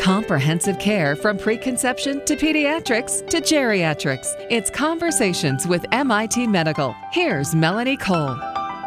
Comprehensive care from preconception to pediatrics to geriatrics. It's Conversations with MIT Medical. Here's Melanie Cole.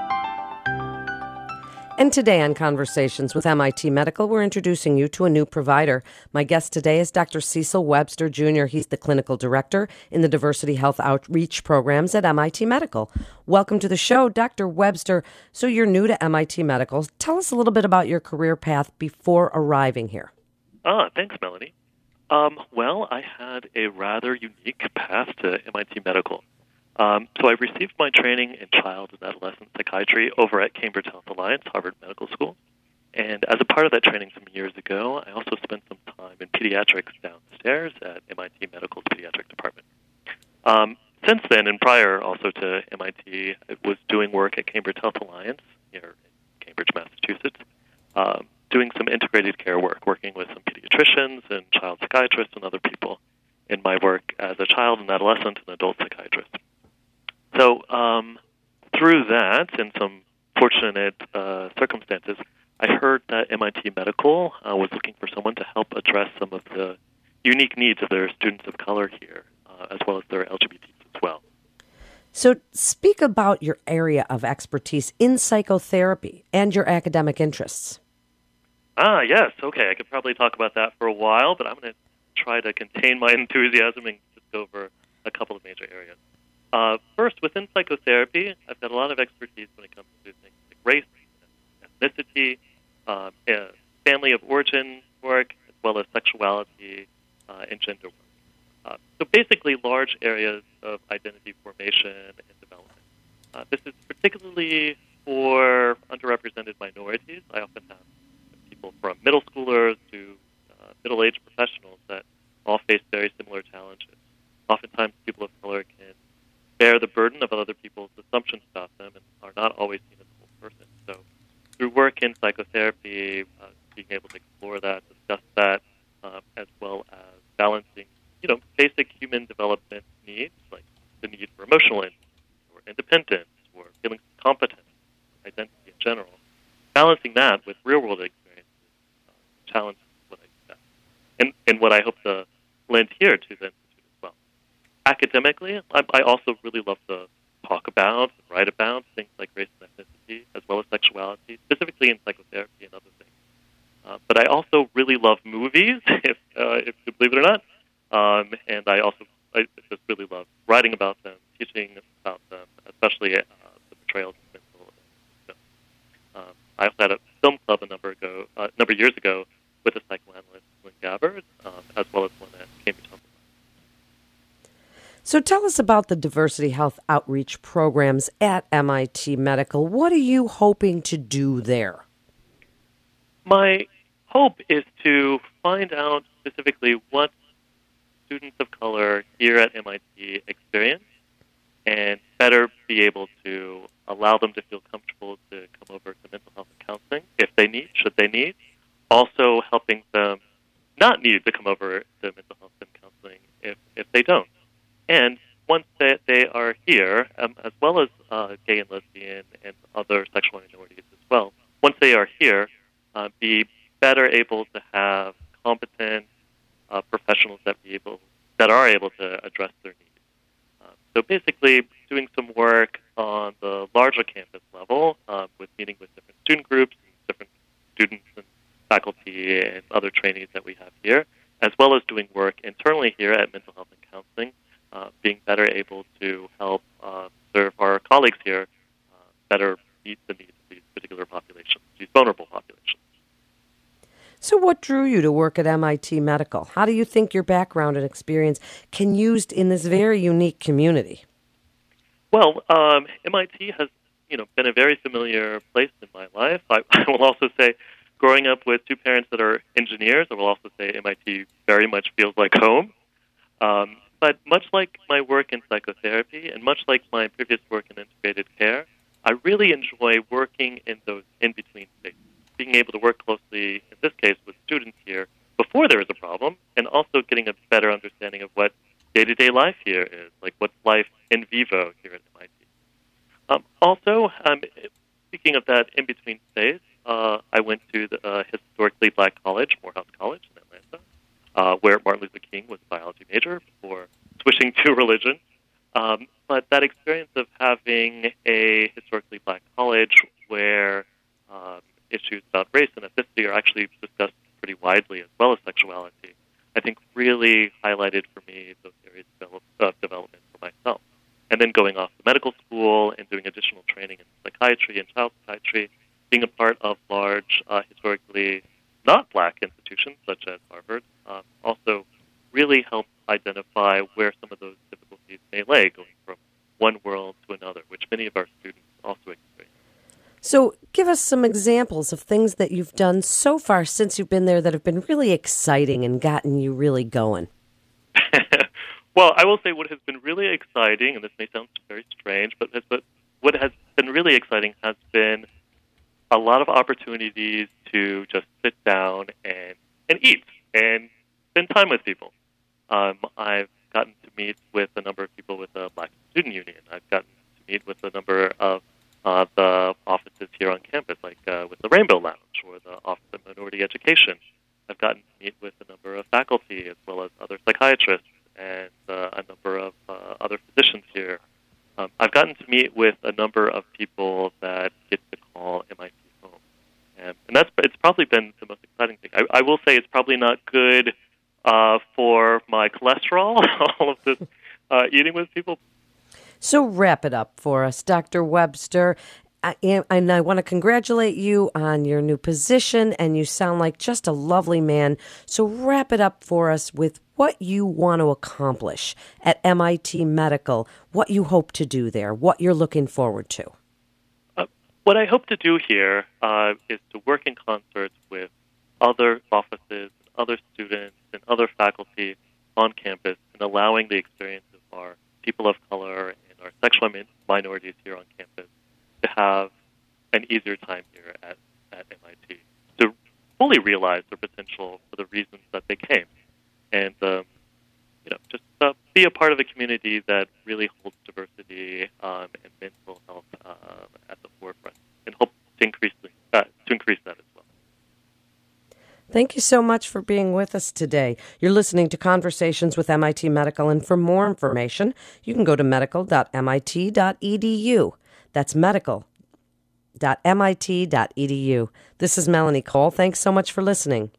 And today on Conversations with MIT Medical, we're introducing you to a new provider. My guest today is Dr. Cecil Webster, Jr. He's the clinical director in the Diversity Health Outreach programs at MIT Medical. Welcome to the show, Dr. Webster. So you're new to MIT Medical. Tell us a little bit about your career path before arriving here. Thanks, Melanie. Well, I had a rather unique path to MIT Medical. So I received my training in child and adolescent psychiatry over at Cambridge Health Alliance, Harvard Medical School. And as a part of that training some years ago, I also spent some time in pediatrics downstairs at MIT Medical's pediatric department. Since then, and prior also to MIT, I was doing work at Cambridge Health Alliance here in Cambridge, Massachusetts, doing some integrated care work, working with some pediatricians and child psychiatrists and other people in my work as a child and adolescent and adult psychiatrist. So through that, in some fortunate circumstances, I heard that MIT Medical was looking for someone to help address some of the unique needs of their students of color here, as well as their LGBTs as well. So speak about your area of expertise in psychotherapy and your academic interests. Yes. Okay, I could probably talk about that for a while, but I'm going to try to contain my enthusiasm and just go over a couple of major areas. First, within psychotherapy, I've got a lot of expertise when it comes to things like race, ethnicity, family of origin work, as well as sexuality and gender work. So basically large areas of identity formation and development. This is particularly for underrepresented minorities. I often have people from middle schoolers to middle-aged professionals that all face very similar challenges. Oftentimes people of color can bear the burden of other people's assumptions about them and are not always seen as a whole person. So through work in psychotherapy, being able to explore that, discuss that, as well as balancing, basic human development needs, like the need for emotional independence or feeling competent, identity in general. Balancing that with real-world experiences challenges what I do best. And what I hope to lend here to the Institute as well. Academically, I also really love to talk about and write about things like race and ethnicity, as well as sexuality, specifically in psychotherapy and other things. But I also really love movies, if you believe it or not. And I just really love writing about them, teaching about them, especially the portrayals of mental illness. I also had a film club a number of years ago with a psychoanalyst, Lynn Gabbard, as well as one at Cambridge Health. So tell us about the Diversity Health Outreach programs at MIT Medical. What are you hoping to do there? My hope is to find out specifically what students of color here at MIT experience and better be able to allow them to feel comfortable to come over to mental health and counseling if they need, should they need. Also helping them not need to come over to mental health and counseling if they don't. And once they are here, as well as gay and lesbian and other sexual minorities as well, once they are here, be better able to have competent professionals that are able to address their needs. So basically, doing some work on the larger campus level with meeting with different student groups, and different students and faculty and other trainees that we have here, as well as doing work internally here at Mental Health and Counseling, being better able to help serve our colleagues here better meet the needs of these particular populations, these vulnerable populations. So what drew you to work at MIT Medical? How do you think your background and experience can be used in this very unique community? Well, MIT has been a very familiar place in my life. I will also say, growing up with two parents that are engineers, I will also say MIT very much feels like home. But much like my work in psychotherapy and much like my previous work in integrated care, I really enjoy working in those in-between spaces, being able to work closely, in this case, with students here before there is a problem, and also getting a better understanding of what day-to-day life here is, like what's life in vivo here at MIT. Also, speaking of that in-between space, I went to the historically black college, Morehouse College in Atlanta, major before switching to religion. But that experience of having a historically black college where issues about race and ethnicity are actually discussed pretty widely, as well as sexuality, I think really highlighted for me those areas of development for myself. And then going off to medical school and doing additional training in psychiatry and child psychiatry, being a part of large, historically not black institutions such as Harvard, also really helped identify where some of those difficulties may lay, going from one world to another, which many of our students also experience. So give us some examples of things that you've done so far since you've been there that have been really exciting and gotten you really going. Well, I will say what has been really exciting, and this may sound very strange, but what has been really exciting has been a lot of opportunities to just sit down and eat and spend time with people. I've gotten to meet with a number of people with the Black Student Union. I've gotten to meet with a number of the offices here on campus, like with the Rainbow Lounge or the Office of Minority Education. I've gotten to meet with a number of faculty as well as other psychiatrists and a number of other physicians here. I've gotten to meet with a number of people that get to call MIT home. And it's probably been the most exciting thing. I will say it's probably not good for my cholesterol, all of this eating with people. So wrap it up for us, Dr. Webster. And I want to congratulate you on your new position, and you sound like just a lovely man. So wrap it up for us with what you want to accomplish at MIT Medical, what you hope to do there, what you're looking forward to. What I hope to do here is to work in concert with other offices, other students, and other faculty on campus in allowing the experience of our people of color and our sexual minorities here on campus to have an easier time here at MIT, to fully realize their potential for the reasons that they came, and just be a part of a community that really holds diversity and mental health at the forefront, and hope to increase that as well. Thank you so much for being with us today. You're listening to Conversations with MIT Medical, and for more information, you can go to medical.mit.edu. That's medical.mit.edu. This is Melanie Cole. Thanks so much for listening.